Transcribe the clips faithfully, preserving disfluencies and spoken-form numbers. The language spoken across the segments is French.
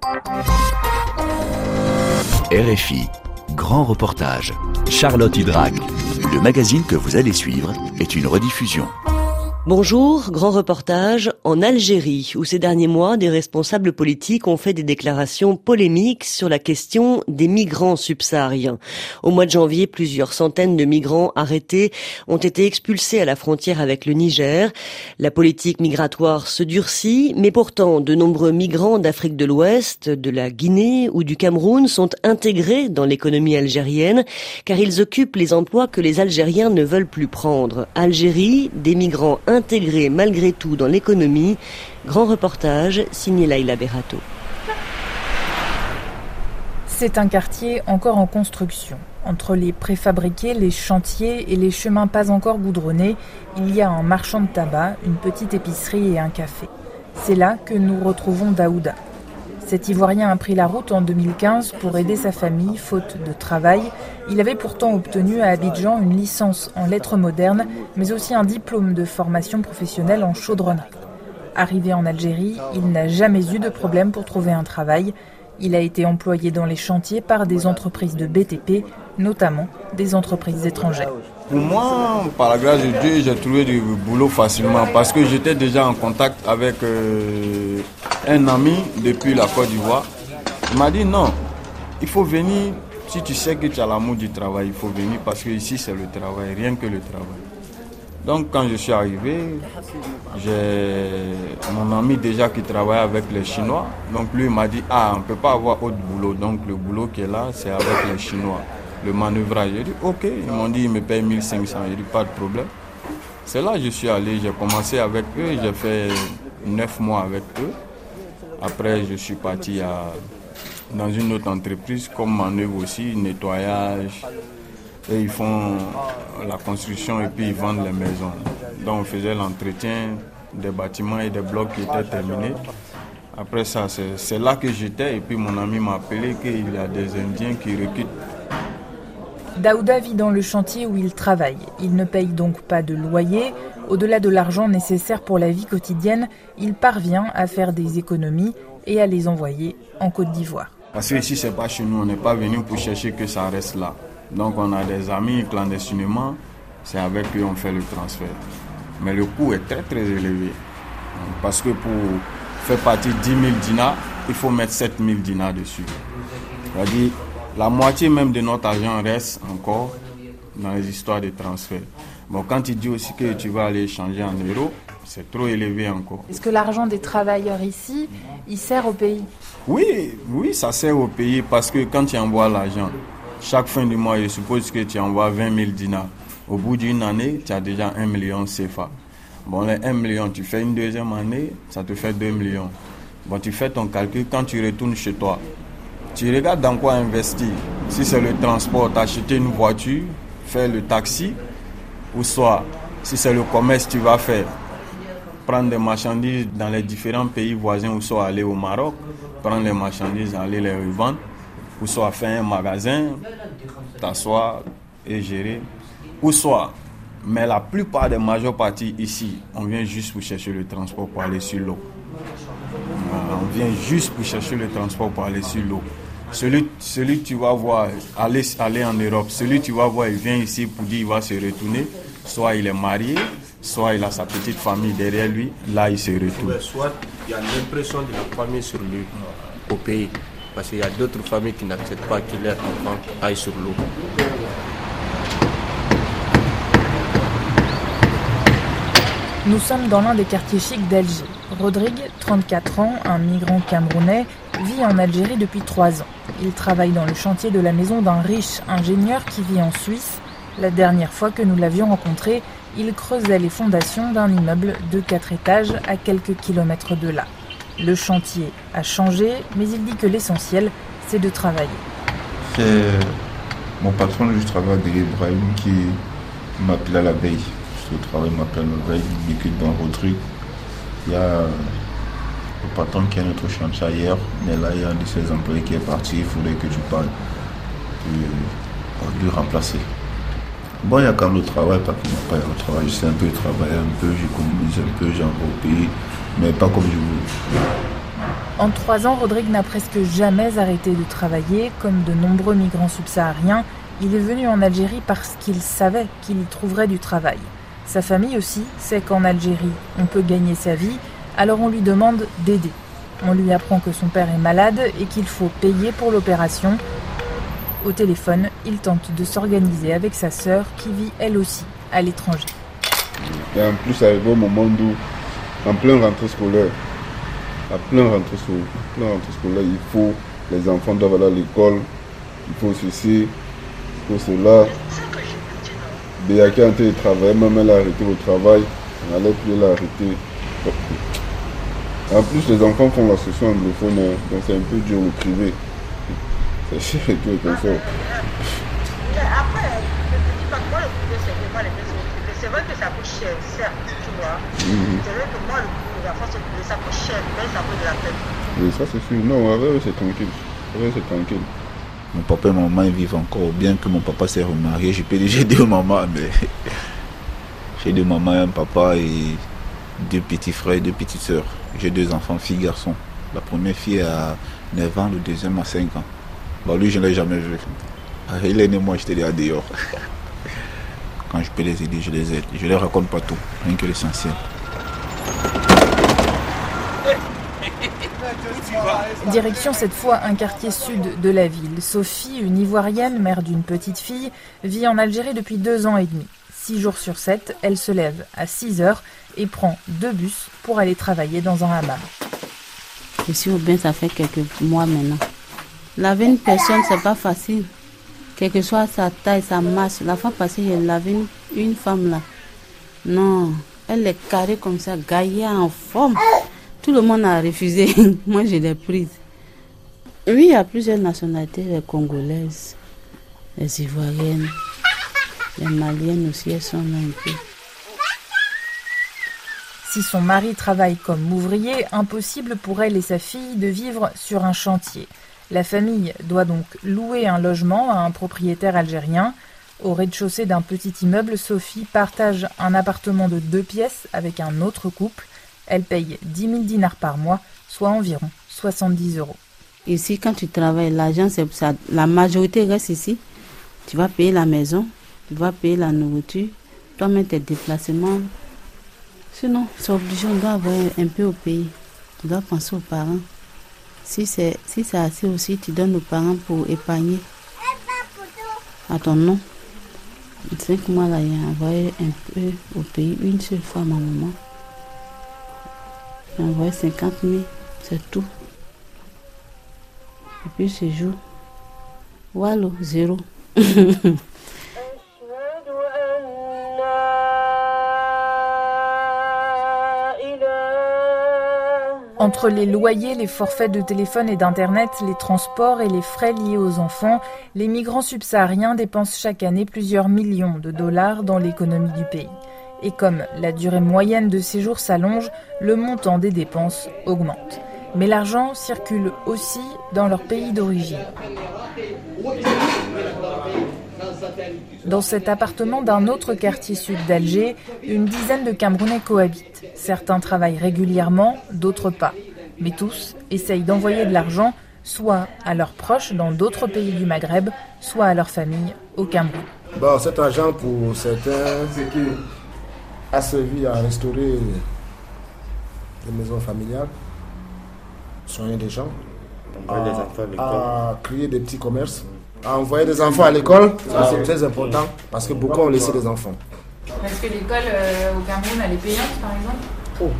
R F I, grand reportage. Charlotte Hydrac, le magazine que vous allez suivre est une rediffusion. Bonjour, grand reportage en Algérie, où ces derniers mois, des responsables politiques ont fait des déclarations polémiques sur la question des migrants subsahariens. Au mois de janvier, plusieurs centaines de migrants arrêtés ont été expulsés à la frontière avec le Niger. La politique migratoire se durcit, mais pourtant, de nombreux migrants d'Afrique de l'Ouest, de la Guinée ou du Cameroun sont intégrés dans l'économie algérienne, car ils occupent les emplois que les Algériens ne veulent plus prendre. Algérie, des migrants intégrés malgré tout dans l'économie. Grand reportage signé Laïla Berato. C'est un quartier encore en construction. Entre les préfabriqués, les chantiers et les chemins pas encore goudronnés, il y a un marchand de tabac, une petite épicerie et un café. C'est là que nous retrouvons Daouda. Cet Ivoirien a pris la route en deux mille quinze pour aider sa famille, faute de travail. Il avait pourtant obtenu à Abidjan une licence en lettres modernes, mais aussi un diplôme de formation professionnelle en chaudronnerie. Arrivé en Algérie, il n'a jamais eu de problème pour trouver un travail. Il a été employé dans les chantiers par des entreprises de B T P, notamment des entreprises étrangères. Pour moi, par la grâce de Dieu, j'ai trouvé du boulot facilement parce que j'étais déjà en contact avec euh, un ami depuis la Côte d'Ivoire. Il m'a dit non, il faut venir, si tu sais que tu as l'amour du travail, il faut venir parce que ici c'est le travail, rien que le travail. Donc quand je suis arrivé, j'ai mon ami déjà qui travaille avec les Chinois. Donc lui il m'a dit, ah on ne peut pas avoir autre boulot. Donc le boulot qui est là, c'est avec les Chinois. Le manœuvrage. J'ai dit, ok, ils m'ont dit, ils me payent mille cinq cents. J'ai dit, pas de problème. C'est là que je suis allé, j'ai commencé avec eux, j'ai fait neuf mois avec eux. Après, je suis parti à, dans une autre entreprise, comme manœuvre aussi, nettoyage. Et ils font la construction et puis ils vendent les maisons. Donc on faisait l'entretien des bâtiments et des blocs qui étaient terminés. Après ça, c'est, c'est là que j'étais et puis mon ami m'a appelé qu'il y a des Indiens qui recrutent. Daouda vit dans le chantier où il travaille. Il ne paye donc pas de loyer. Au-delà de l'argent nécessaire pour la vie quotidienne, il parvient à faire des économies et à les envoyer en Côte d'Ivoire. Parce que ici, c'est pas chez nous. On n'est pas venu pour chercher que ça reste là. Donc on a des amis clandestinement. C'est avec eux qu'on fait le transfert. Mais le coût est très très élevé. Parce que pour faire partie dix mille dinars, il faut mettre sept mille dinars dessus. C'est-à-dire, la moitié même de notre argent reste encore dans les histoires de transfert. Bon, quand tu dis aussi que tu vas aller changer en euros, c'est trop élevé encore. Est-ce que l'argent des travailleurs ici, il sert au pays ? Oui, oui, ça sert au pays parce que quand tu envoies l'argent, chaque fin du mois, je suppose que tu envoies vingt mille dinars. Au bout d'une année, tu as déjà un million C F A. Bon, les un million, tu fais une deuxième année, ça te fait deux millions. Bon, tu fais ton calcul quand tu retournes chez toi. Tu regardes dans quoi investir. Si c'est le transport, t'acheter une voiture, faire le taxi, ou soit, si c'est le commerce, tu vas faire, prendre des marchandises dans les différents pays voisins, ou soit aller au Maroc, prendre les marchandises, aller les revendre, ou soit faire un magasin, t'asseoir et gérer, ou soit, mais la plupart des majeures parties ici, on vient juste pour chercher le transport pour aller sur l'eau. On vient juste pour chercher le transport pour aller sur l'eau. Celui, celui que tu vas voir aller, aller en Europe, celui que tu vas voir, il vient ici pour dire qu'il va se retourner. Soit il est marié, soit il a sa petite famille derrière lui. Là, il se retourne. Soit il y a l'impression de la famille sur lui au pays. Parce qu'il y a d'autres familles qui n'acceptent pas que leurs enfants aillent sur l'eau. Nous sommes dans l'un des quartiers chics d'Alger. Rodrigue, trente-quatre ans, un migrant camerounais, vit en Algérie depuis trois ans. Il travaille dans le chantier de la maison d'un riche ingénieur qui vit en Suisse. La dernière fois que nous l'avions rencontré, il creusait les fondations d'un immeuble de quatre étages à quelques kilomètres de là. Le chantier a changé, mais il dit que l'essentiel, c'est de travailler. C'est mon patron du travail d'Ibrahim qui m'appelle à la veille. Le travail m'appelle la veille, il m'écoute dans Rodrigue. Il y a le patron qui est notre chantier ailleurs, mais là il y a un de ses employés qui est parti, il faudrait que tu parles de lui remplacer. Bon, il y a quand même le travail, pas qu'il n'y a pas le travail, je sais un peu travailler un peu, j'économise un peu, j'envoie au pays, mais pas comme je veux. En trois ans, Rodrigue n'a presque jamais arrêté de travailler. Comme de nombreux migrants subsahariens, il est venu en Algérie parce qu'il savait qu'il y trouverait du travail. Sa famille aussi sait qu'en Algérie, on peut gagner sa vie, alors on lui demande d'aider. On lui apprend que son père est malade et qu'il faut payer pour l'opération. Au téléphone, il tente de s'organiser avec sa sœur qui vit elle aussi à l'étranger. Et en plus, arrivé au moment où, en plein rentrée scolaire, à plein rentrée scolaire, plein rentrée scolaire, il faut, les enfants doivent aller à l'école, il faut ceci, il faut cela. Béaké a été travailler, même elle a arrêté au travail, elle allait plus l'arrêter. En plus, les enfants font la session anglophone, donc c'est un peu dur le privé. C'est cher et tout et comme ça. Après, je ne dis pas que moi le privé c'est vraiment les maisons privées. C'est vrai que ça coûte cher, certes, tu vois. Mm-hmm. C'est vrai que moi le privé, la France privée, ça coûte cher, mais ça vaut de la peine. Oui, ça c'est sûr. Non, avec eux c'est tranquille. Avec eux c'est tranquille. Mon papa et ma maman ils vivent encore, bien que mon papa s'est remarié. Je peux déjà dire maman, mais j'ai deux mamans et un papa et deux petits frères et deux petites sœurs. J'ai deux enfants, filles, garçons. La première fille a neuf ans, le deuxième a cinq ans. Bah lui, je ne l'ai jamais vu. Il est né, moi, j'étais là dehors. Quand je peux les aider, je les aide. Je ne les raconte pas tout, rien que l'essentiel. Direction cette fois un quartier sud de la ville. Sophie, une Ivoirienne, mère d'une petite fille, vit en Algérie depuis deux ans et demi. Six jours sur sept, elle se lève à six heures et prend deux bus pour aller travailler dans un hammam. Je suis au bain, ça fait quelques mois maintenant. Laver une personne, c'est pas facile. Quelle que soit sa taille, sa masse. La fois passée, j'ai lavé une, une femme là. Non, elle est carrée comme ça, gaillard en forme. Tout le monde a refusé. Moi, je l'ai prise. Oui, il y a plusieurs nationalités, les Congolaises, les Ivoiriennes, les Maliennes aussi, elles sont là un peu. Si son mari travaille comme ouvrier, impossible pour elle et sa fille de vivre sur un chantier. La famille doit donc louer un logement à un propriétaire algérien. Au rez-de-chaussée d'un petit immeuble, Sophie partage un appartement de deux pièces avec un autre couple. Elle paye dix mille dinars par mois, soit environ soixante-dix euros. Ici, quand tu travailles, l'argent, c'est ça. La majorité reste ici. Tu vas payer la maison, tu vas payer la nourriture, toi-même tes déplacements. Sinon, c'est obligé, on doit avoir un peu au pays. Tu dois penser aux parents. Si c'est si c'est assez aussi, tu donnes aux parents pour épargner à ton nom. Cinq mois là, il a envoyé un peu au pays, une seule fois ma maman. J'ai envoyé cinquante mille, c'est tout. Et puis ce jour, voilà, zéro. Entre les loyers, les forfaits de téléphone et d'internet, les transports et les frais liés aux enfants, les migrants subsahariens dépensent chaque année plusieurs millions de dollars dans l'économie du pays. Et comme la durée moyenne de séjour s'allonge, le montant des dépenses augmente. Mais l'argent circule aussi dans leur pays d'origine. Dans cet appartement d'un autre quartier sud d'Alger, une dizaine de Camerounais cohabitent. Certains travaillent régulièrement, d'autres pas. Mais tous essayent d'envoyer de l'argent soit à leurs proches dans d'autres pays du Maghreb, soit à leur famille au Cameroun. Bon, cet argent, pour certains, a servi à restaurer les maisons familiales, soigner des gens, à, à créer des petits commerces, à envoyer des enfants à l'école. Ça, c'est très important parce que beaucoup ont laissé des enfants. Est-ce que l'école euh, au Cameroun, elle est payante, par exemple? Oh.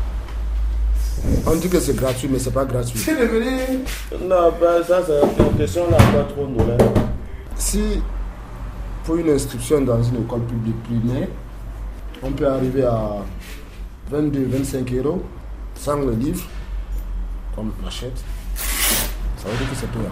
On dit que c'est gratuit, mais c'est pas gratuit. C'est devenu... Non, ben, ça, c'est une question là, pas trop nouvelle. Si, pour une inscription dans une école publique primaire, on peut arriver à vingt-deux à vingt-cinq euros sans le livre, comme on l'achète, ça veut dire que c'est payant.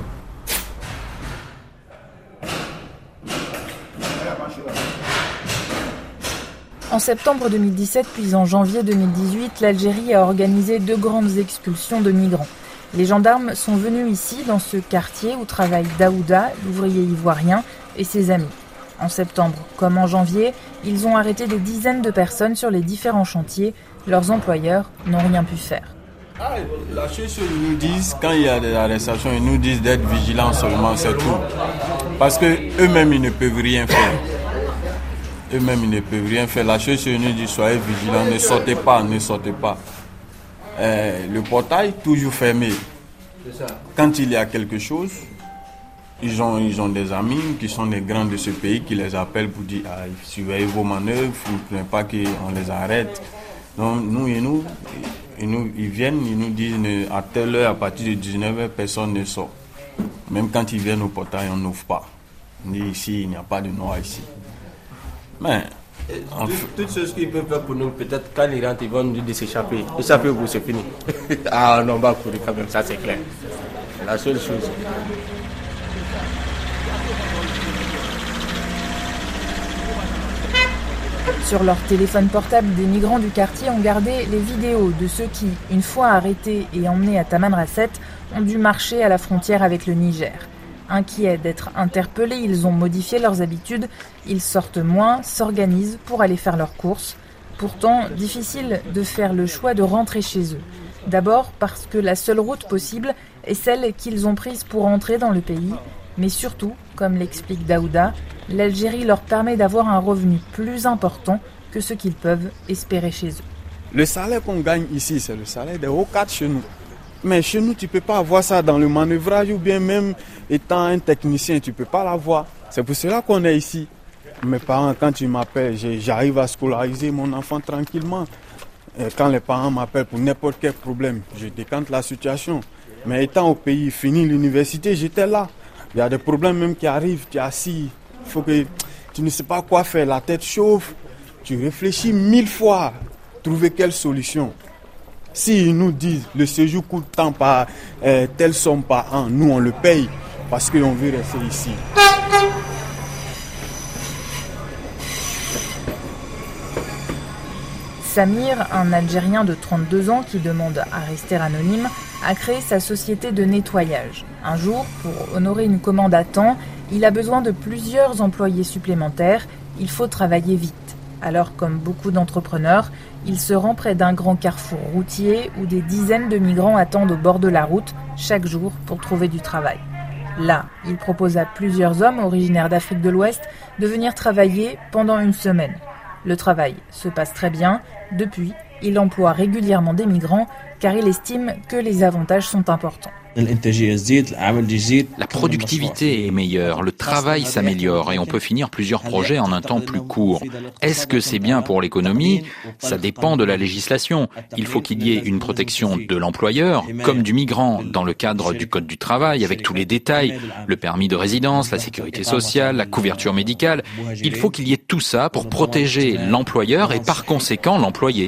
En septembre deux mille dix-sept, puis en janvier deux mille dix-huit, l'Algérie a organisé deux grandes expulsions de migrants. Les gendarmes sont venus ici, dans ce quartier où travaille Daouda, l'ouvrier ivoirien, et ses amis. En septembre, comme en janvier, ils ont arrêté des dizaines de personnes sur les différents chantiers. Leurs employeurs n'ont rien pu faire. Ah, la chose qu'ils nous disent, quand il y a des arrestations, ils nous disent d'être vigilants seulement, c'est tout. Parce qu'eux-mêmes, ils ne peuvent rien faire. Eux-mêmes, ils ne peuvent rien faire. La chose qu'ils nous disent, soyez vigilants, ne sortez pas, ne sortez pas. Euh, le portail, toujours fermé. Quand il y a quelque chose, ils ont, ils ont des amis qui sont des grands de ce pays qui les appellent pour dire ah, surveillez vos manœuvres, il ne faut pas qu'on les arrête. Donc nous et nous, et nous, ils viennent, ils nous disent à telle heure, à partir de dix-neuf heures, personne ne sort. Même quand ils viennent au portail, on n'ouvre pas. On dit ici, il n'y a pas de noir ici. Mais En fait, toutes choses qu'ils peuvent faire pour nous, peut-être quand ils rentrent, ils vont nous dire de s'échapper. Échapper vous, c'est fini. Ah non, on va courir quand même, ça c'est clair. C'est la seule chose. Sur leur téléphone portable, des migrants du quartier ont gardé les vidéos de ceux qui, une fois arrêtés et emmenés à Tamanrasset, ont dû marcher à la frontière avec le Niger. Inquiets d'être interpellés, ils ont modifié leurs habitudes. Ils sortent moins, s'organisent pour aller faire leurs courses. Pourtant, difficile de faire le choix de rentrer chez eux. D'abord parce que la seule route possible est celle qu'ils ont prise pour entrer dans le pays. Mais surtout, comme l'explique Daouda, l'Algérie leur permet d'avoir un revenu plus important que ce qu'ils peuvent espérer chez eux. Le salaire qu'on gagne ici, c'est le salaire des hauts cadres chez nous. Mais chez nous, tu ne peux pas avoir ça dans le manœuvrage ou bien même étant un technicien, tu ne peux pas l'avoir. C'est pour cela qu'on est ici. Mes parents, quand ils m'appellent, j'arrive à scolariser mon enfant tranquillement. Et quand les parents m'appellent pour n'importe quel problème, je décante la situation. Mais étant au pays, fini l'université, j'étais là. Il y a des problèmes même qui arrivent, tu es assis. Il faut que tu ne sais pas quoi faire, la tête chauffe. Tu réfléchis mille fois, trouver quelle solution. S'ils nous disent le séjour coûte tant par euh, telle somme par an, nous on le paye parce qu'on veut rester ici. Samir, un Algérien de trente-deux ans qui demande à rester anonyme, a créé sa société de nettoyage. Un jour, pour honorer une commande à temps, il a besoin de plusieurs employés supplémentaires. Il faut travailler vite. Alors, comme beaucoup d'entrepreneurs, il se rend près d'un grand carrefour routier où des dizaines de migrants attendent au bord de la route chaque jour pour trouver du travail. Là, il propose à plusieurs hommes originaires d'Afrique de l'Ouest de venir travailler pendant une semaine. Le travail se passe très bien. Depuis, il emploie régulièrement des migrants car il estime que les avantages sont importants. La productivité est meilleure, le travail s'améliore et on peut finir plusieurs projets en un temps plus court. Est-ce que c'est bien pour l'économie ? Ça dépend de la législation. Il faut qu'il y ait une protection de l'employeur comme du migrant dans le cadre du Code du travail avec tous les détails, le permis de résidence, la sécurité sociale, la couverture médicale. Il faut qu'il y ait tout ça pour protéger l'employeur et par conséquent l'employé.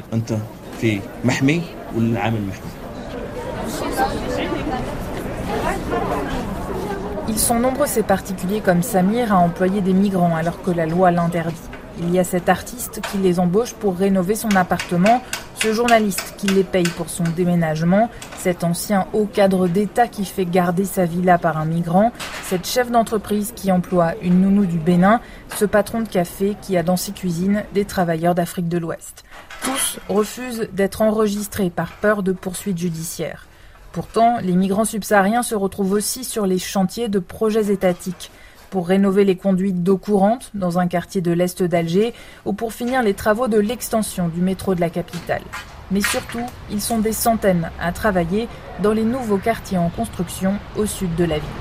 Ils sont nombreux ces particuliers comme Samir à employer des migrants alors que la loi l'interdit. Il y a cet artiste qui les embauche pour rénover son appartement, ce journaliste qui les paye pour son déménagement, cet ancien haut cadre d'État qui fait garder sa villa par un migrant, cette chef d'entreprise qui emploie une nounou du Bénin, ce patron de café qui a dans ses cuisines des travailleurs d'Afrique de l'Ouest. Tous refusent d'être enregistrés par peur de poursuites judiciaires. Pourtant, les migrants subsahariens se retrouvent aussi sur les chantiers de projets étatiques pour rénover les conduites d'eau courante dans un quartier de l'Est d'Alger ou pour finir les travaux de l'extension du métro de la capitale. Mais surtout, ils sont des centaines à travailler dans les nouveaux quartiers en construction au sud de la ville.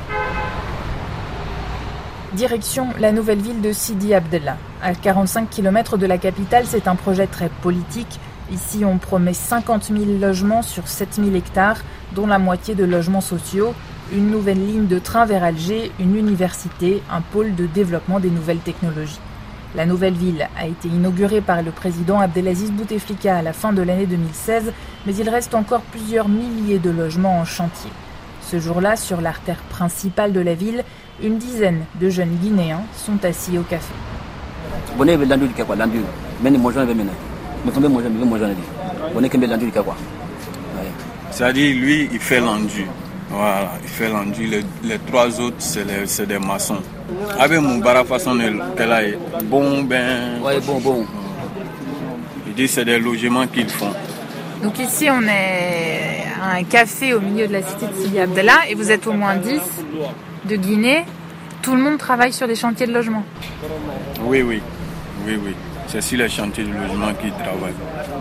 Direction la nouvelle ville de Sidi Abdellah. À quarante-cinq kilomètres de la capitale, c'est un projet très politique. Ici, on promet cinquante mille logements sur sept mille hectares, dont la moitié de logements sociaux, une nouvelle ligne de train vers Alger, une université, un pôle de développement des nouvelles technologies. La nouvelle ville a été inaugurée par le président Abdelaziz Bouteflika à la fin de l'année deux mille seize, mais il reste encore plusieurs milliers de logements en chantier. Ce jour-là, sur l'artère principale de la ville, une dizaine de jeunes Guinéens sont assis au café. C'est-à-dire, lui, il fait l'enduit. Voilà, il fait l'enduit. Les, les trois autres, c'est, les, c'est des maçons. Avec mon bara façon, qu'elle a bon, ben. Ouais, bon, bon. Il dit que c'est des logements qu'ils font. Donc ici, on est un café au milieu de la cité de Sidi Abdallah et vous êtes au moins dix de Guinée. Tout le monde travaille sur des chantiers de logement. Oui, oui, oui, oui. C'est sur les chantiers de logement qu'ils travaillent.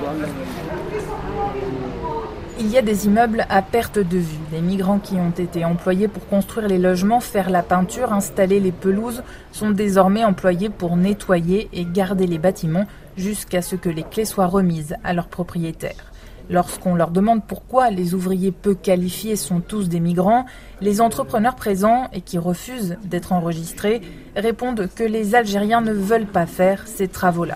Il y a des immeubles à perte de vue. Les migrants qui ont été employés pour construire les logements, faire la peinture, installer les pelouses, sont désormais employés pour nettoyer et garder les bâtiments jusqu'à ce que les clés soient remises à leurs propriétaires. Lorsqu'on leur demande pourquoi les ouvriers peu qualifiés sont tous des migrants, les entrepreneurs présents et qui refusent d'être enregistrés répondent que les Algériens ne veulent pas faire ces travaux-là.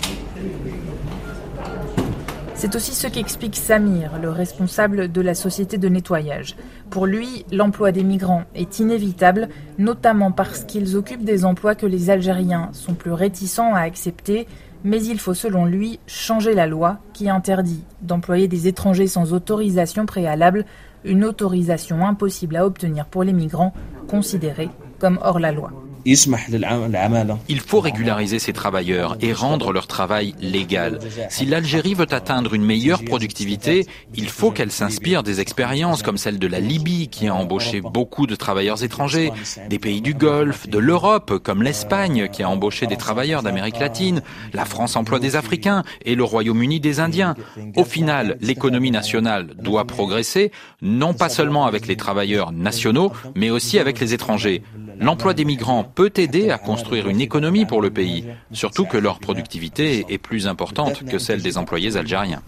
C'est aussi ce qu'explique Samir, le responsable de la société de nettoyage. Pour lui, l'emploi des migrants est inévitable, notamment parce qu'ils occupent des emplois que les Algériens sont plus réticents à accepter, mais il faut selon lui changer la loi qui interdit d'employer des étrangers sans autorisation préalable, une autorisation impossible à obtenir pour les migrants considérés comme hors la loi. Il faut régulariser ces travailleurs et rendre leur travail légal. Si l'Algérie veut atteindre une meilleure productivité, il faut qu'elle s'inspire des expériences comme celle de la Libye qui a embauché beaucoup de travailleurs étrangers, des pays du Golfe, de l'Europe comme l'Espagne qui a embauché des travailleurs d'Amérique latine, la France emploie des Africains et le Royaume-Uni des Indiens. Au final, l'économie nationale doit progresser, non pas seulement avec les travailleurs nationaux, mais aussi avec les étrangers. L'emploi des migrants peut aider à construire une économie pour le pays, surtout que leur productivité est plus importante que celle des employés algériens.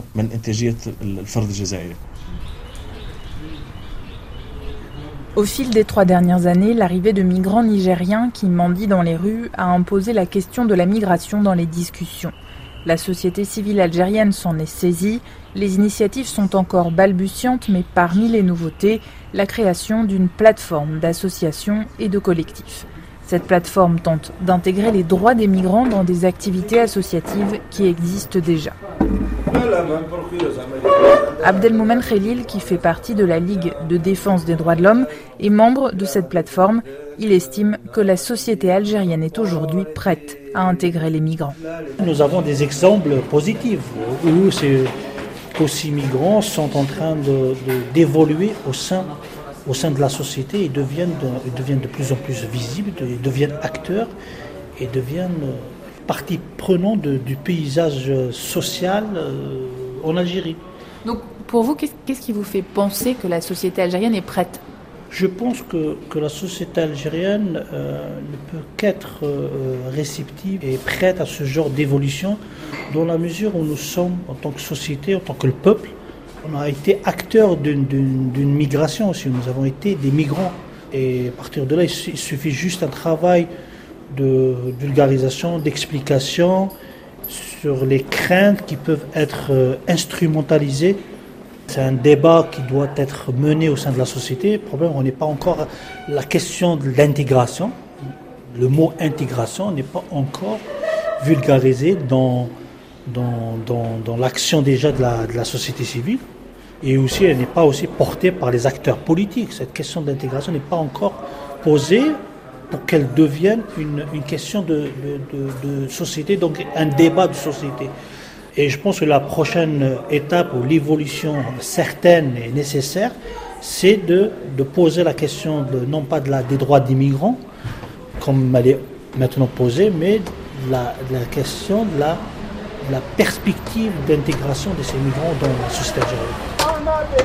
Au fil des trois dernières années, l'arrivée de migrants nigériens qui mendient dans les rues a imposé la question de la migration dans les discussions. La société civile algérienne s'en est saisie. Les initiatives sont encore balbutiantes, mais parmi les nouveautés, la création d'une plateforme d'associations et de collectifs. Cette plateforme tente d'intégrer les droits des migrants dans des activités associatives qui existent déjà. Abdelmoumen Khelil, qui fait partie de la Ligue de défense des droits de l'homme, est membre de cette plateforme. Il estime que la société algérienne est aujourd'hui prête à intégrer les migrants. Nous avons des exemples positifs où ces aussi migrants sont en train de, de, d'évoluer au sein, au sein de la société et deviennent de, deviennent de plus en plus visibles, de, deviennent acteurs et deviennent partie prenante de, du paysage social euh, en Algérie. Donc pour vous, qu'est-ce, qu'est-ce qui vous fait penser que la société algérienne est prête ? Je pense que, que la société algérienne euh, ne peut qu'être euh, réceptive et prête à ce genre d'évolution dans la mesure où nous sommes, en tant que société, en tant que le peuple, on a été acteurs d'une, d'une, d'une migration aussi. Nous avons été des migrants. Et à partir de là, il suffit juste un travail de vulgarisation, d'explication sur les craintes qui peuvent être euh, instrumentalisées. C'est un débat qui doit être mené au sein de la société. Le problème, on n'est pas encore... La question de l'intégration, le mot intégration n'est pas encore vulgarisé dans, dans, dans, dans l'action déjà de la, de la société civile. Et aussi, elle n'est pas aussi portée par les acteurs politiques. Cette question d'intégration n'est pas encore posée pour qu'elle devienne une, une question de, de, de, de société, donc un débat de société. Et je pense que la prochaine étape ou l'évolution certaine et nécessaire, c'est de, de poser la question de, non pas de la, des droits des migrants, comme elle est maintenant posée, mais de la, de la question de la, de la perspective d'intégration de ces migrants dans la société algérienne.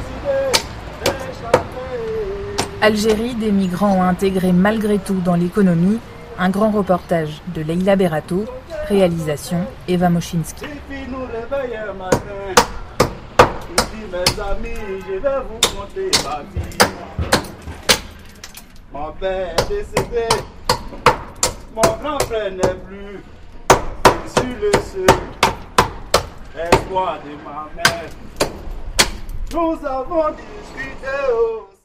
Algérie, des migrants ont intégré malgré tout dans l'économie. Un grand reportage de Leïla Berato, réalisation Eva Moschinsky. Mes amis, je vais vous conter ma vie. Mon père est décédé, mon grand frère n'est plus. Je suis le seul espoir de ma mère. Nous avons discuté. Oh.